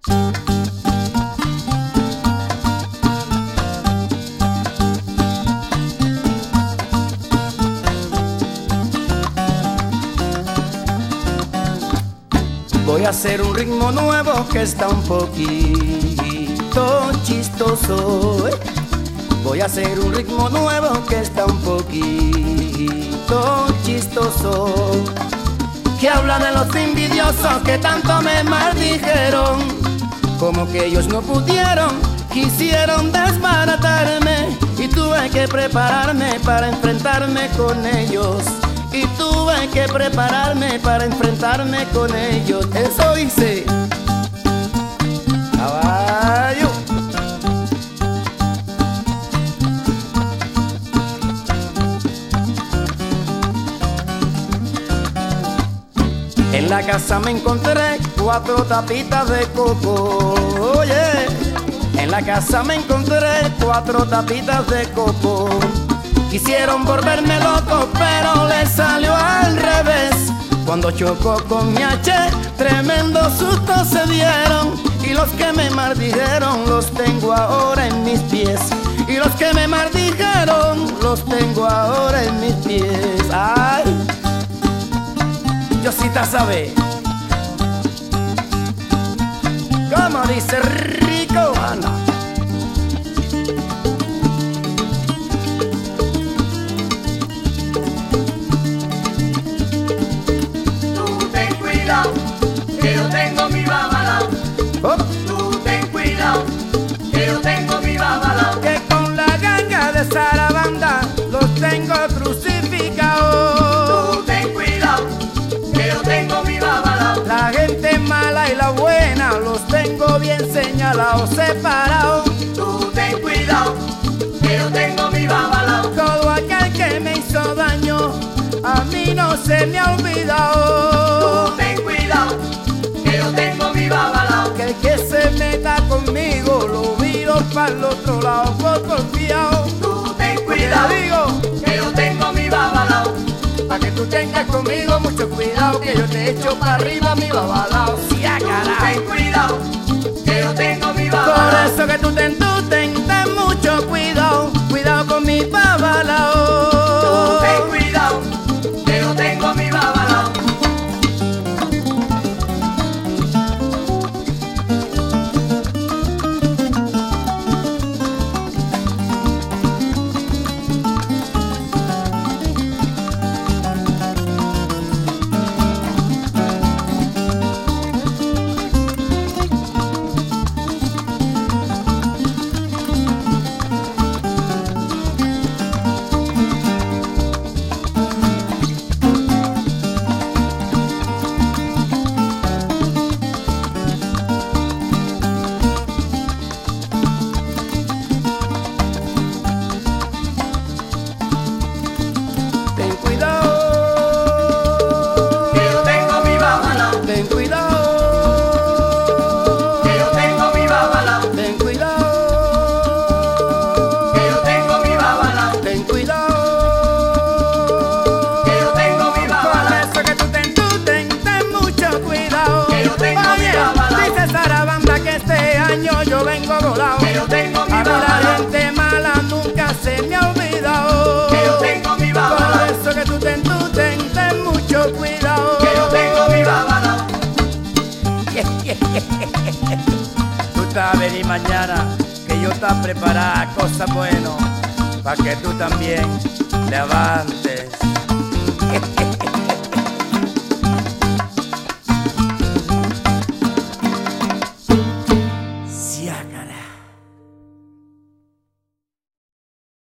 Voy a hacer un ritmo nuevo que está un poquito chistoso. Voy a hacer un ritmo nuevo que está un poquito chistoso, que habla de los envidiosos que tanto me maldijeron. Como que ellos no pudieron, quisieron desbaratarme, y tuve que prepararme para enfrentarme con ellos. Y tuve que prepararme para enfrentarme con ellos. Eso hice. Caballo. En la casa me encontré 4 tapitas de coco. Oye, en la casa me encontré 4 tapitas de coco. Quisieron volverme loco, pero les salió al revés. Cuando chocó con mi H, tremendo susto se dieron. Y los que me maldijeron los tengo ahora en mis pies. Y los que me maldijeron los tengo ahora en mis pies. Ay, Diosita sabe. Como dice Rico, anda. Que yo tengo mi babalao. Oh. Tú ten cuidado, que yo tengo mi babalao. Que con la ganga de Sarabanda los tengo crucificados. Tú ten cuidado, que yo tengo mi babalao. La gente mala y la buena los tengo bien señalados, separados. Tú ten cuidado, que yo tengo mi babalao. Todo aquel que me hizo daño a mí no se me ha olvidado. Tú ten cuidado, que yo tengo mi babalao. Que el que se meta conmigo lo viro para el otro lado por confiado. Tú ten cuidado, digo que yo tengo mi babalao. pa' que tú tengas conmigo mucho cuidado, que yo te echo para arriba mi babalao. Sí, a Tú carajo. ten cuidado, que yo tengo mi Por babalao. eso que tú ten mucho cuidado, cuidado con mi babalao. Tú ten cuidado, que yo tengo mi babalao. Ten cuidado, Que yo tengo mi babalao. ten cuidado, Que yo tengo mi babalao. ten cuidado, Que yo tengo mi babalao. ten cuidado. Que yo tengo mi Por babalao. eso que tú ten mucho cuidado. Que yo tengo mi Oye, babalao. dice Sarabanda que este año yo vengo volado. Que yo tengo mi A mí la babalao. gente mala nunca se me ha olvidado. Que yo tengo mi Por babalao. eso que tú ten mucho cuidado. Que yo tengo mi babalao. Tú te vas a venir mañana, que yo te preparada cosas buenas, para que tú también levantes.